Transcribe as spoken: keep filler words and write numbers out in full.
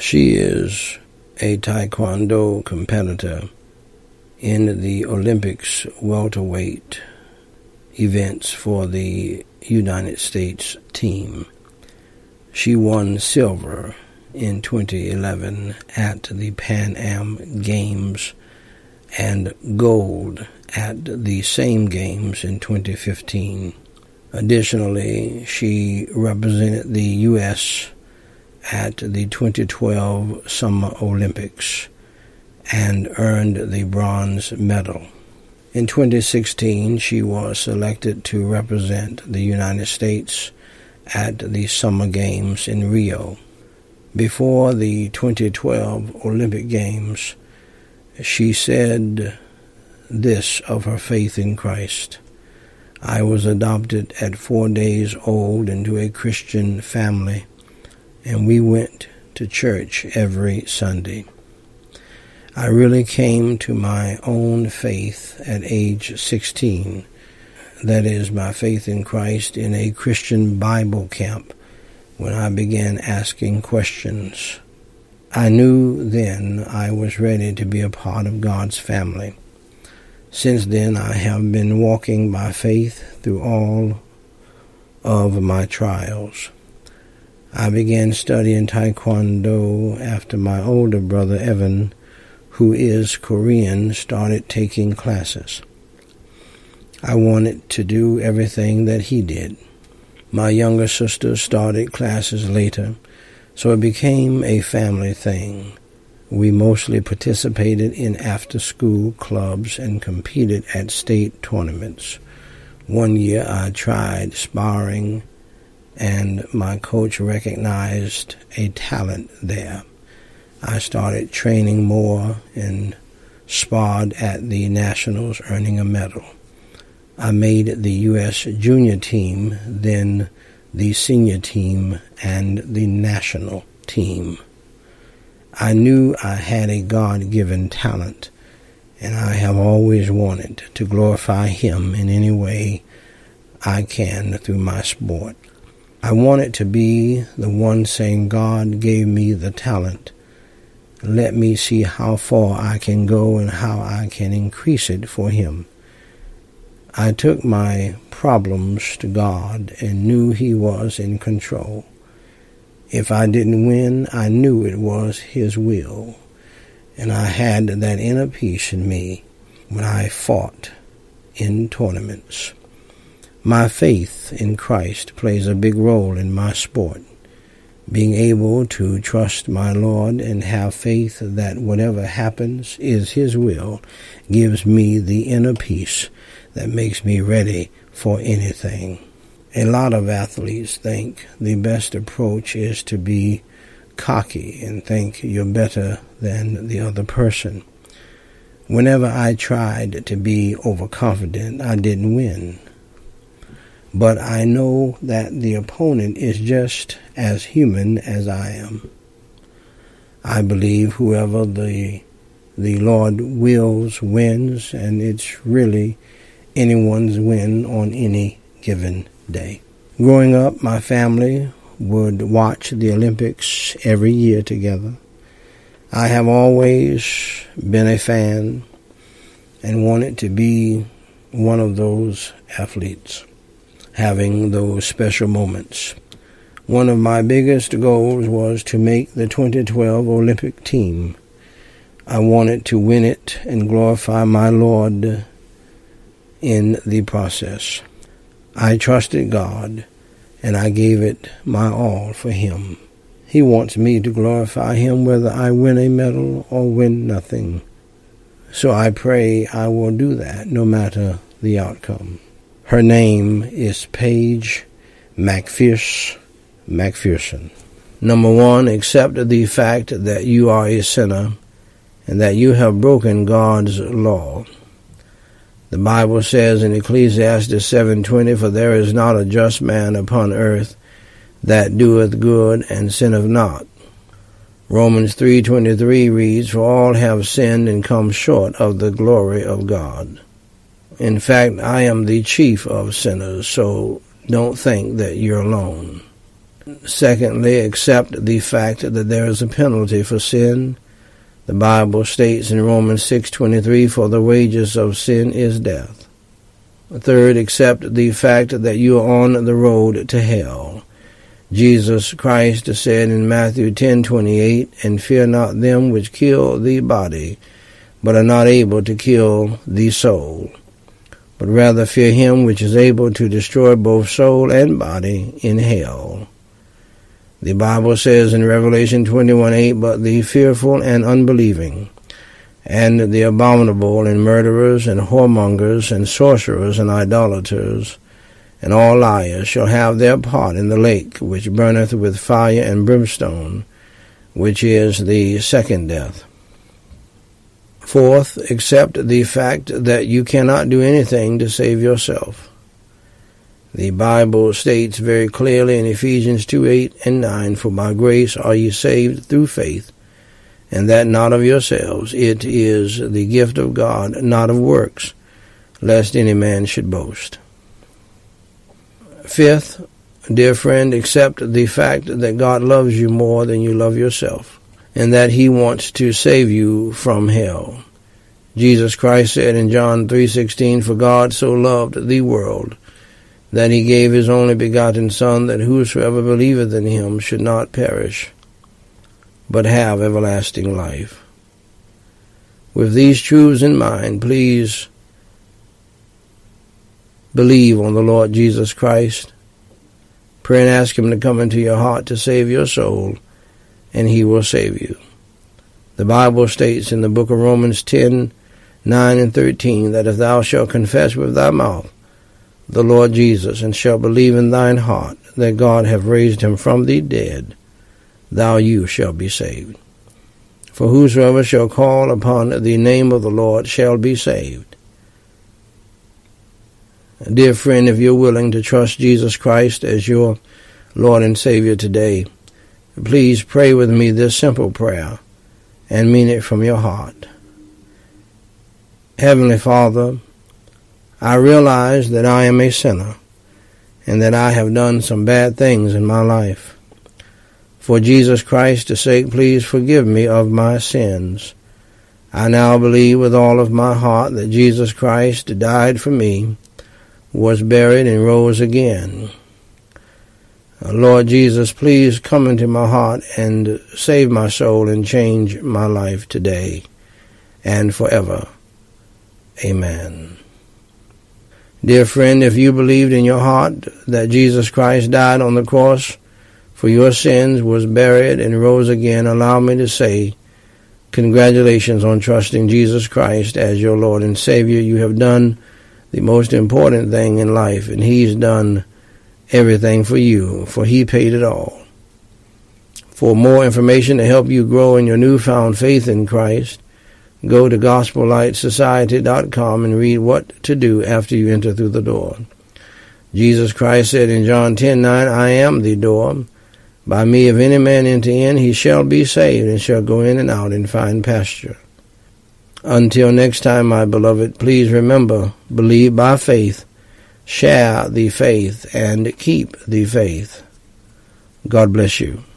She is a Taekwondo competitor in the Olympics welterweight events for the United States team. She won silver in twenty eleven at the Pan Am Games and gold at the same games in twenty fifteen. Additionally, she represented the U S at the twenty twelve Summer Olympics and earned the bronze medal. In twenty sixteen, she was selected to represent the United States at the Summer Games in Rio. Before the twenty twelve Olympic Games, she said this of her faith in Christ: "I was adopted at four days old into a Christian family, and we went to church every Sunday. I really came to my own faith at age sixteen, that is, my faith in Christ, in a Christian Bible camp when I began asking questions. I knew then I was ready to be a part of God's family. Since then, I have been walking by faith through all of my trials. I began studying Taekwondo after my older brother Evan, who is Korean, started taking classes. I wanted to do everything that he did. My younger sister started classes later, so it became a family thing. We mostly participated in after-school clubs and competed at state tournaments. One year I tried sparring, and my coach recognized a talent there. I started training more and sparred at the nationals, earning a medal. I made the U S junior team, then the senior team, and the national team. I knew I had a God-given talent, and I have always wanted to glorify Him in any way I can through my sport. I wanted to be the one saying, God gave me the talent. Let me see how far I can go and how I can increase it for Him. I took my problems to God and knew He was in control. If I didn't win, I knew it was His will, and I had that inner peace in me when I fought in tournaments. My faith in Christ plays a big role in my sport. Being able to trust my Lord and have faith that whatever happens is His will gives me the inner peace that makes me ready for anything. A lot of athletes think the best approach is to be cocky and think you're better than the other person. Whenever I tried to be overconfident, I didn't win. But I know that the opponent is just as human as I am. I believe whoever the the Lord wills wins, and it's really anyone's win on any given day. Growing up, my family would watch the Olympics every year together. I have always been a fan and wanted to be one of those athletes, having those special moments. One of my biggest goals was to make the twenty twelve Olympic team. I wanted to win it and glorify my Lord in the process. I trusted God, and I gave it my all for Him. He wants me to glorify Him whether I win a medal or win nothing. So I pray I will do that no matter the outcome. Her name is Paige McPherson. McPherson. Number one, accept the fact that you are a sinner and that you have broken God's law. The Bible says in Ecclesiastes seven twenty, "For there is not a just man upon earth that doeth good and sinneth not." Romans three twenty-three reads, "For all have sinned and come short of the glory of God." In fact, I am the chief of sinners, so don't think that you're alone. Secondly, accept the fact that there is a penalty for sin. The Bible states in Romans six twenty-three, "For the wages of sin is death." Third, accept the fact that you are on the road to hell. Jesus Christ said in Matthew ten twenty-eight, "And fear not them which kill the body, but are not able to kill the soul, but rather fear him which is able to destroy both soul and body in hell." The Bible says in Revelation twenty-one eight, "But the fearful and unbelieving, and the abominable, and murderers, and whoremongers, and sorcerers, and idolaters, and all liars shall have their part in the lake which burneth with fire and brimstone, which is the second death." Fourth, accept the fact that you cannot do anything to save yourself. The Bible states very clearly in Ephesians two eight and nine, "For by grace are ye saved through faith, and that not of yourselves. It is the gift of God, not of works, lest any man should boast." Fifth, dear friend, accept the fact that God loves you more than you love yourself, and that he wants to save you from hell. Jesus Christ said in John three sixteen, "For God so loved the world, that he gave his only begotten Son, that whosoever believeth in him should not perish, but have everlasting life." With these truths in mind, please believe on the Lord Jesus Christ. Pray and ask him to come into your heart to save your soul, and he will save you. The Bible states in the book of Romans ten nine and thirteen, that if thou shalt confess with thy mouth the Lord Jesus, and shalt believe in thine heart that God hath raised him from the dead, thou you shall be saved. For whosoever shall call upon the name of the Lord shall be saved. Dear friend, if you're willing to trust Jesus Christ as your Lord and Savior today, please pray with me this simple prayer and mean it from your heart. Heavenly Father, I realize that I am a sinner and that I have done some bad things in my life. For Jesus Christ's sake, please forgive me of my sins. I now believe with all of my heart that Jesus Christ died for me, was buried, and rose again. Lord Jesus, please come into my heart and save my soul and change my life today and forever. Amen. Dear friend, if you believed in your heart that Jesus Christ died on the cross for your sins, was buried, and rose again, allow me to say, congratulations on trusting Jesus Christ as your Lord and Savior. You have done the most important thing in life, and he's done everything for you, for he paid it all. For more information to help you grow in your newfound faith in Christ, go to gospel light society dot com and read what to do after you enter through the door. Jesus Christ said in John ten nine, "I am the door. By me if any man enter in, he shall be saved, and shall go in and out and find pasture." Until next time, my beloved, please remember, believe by faith, share the faith, and keep the faith. God bless you.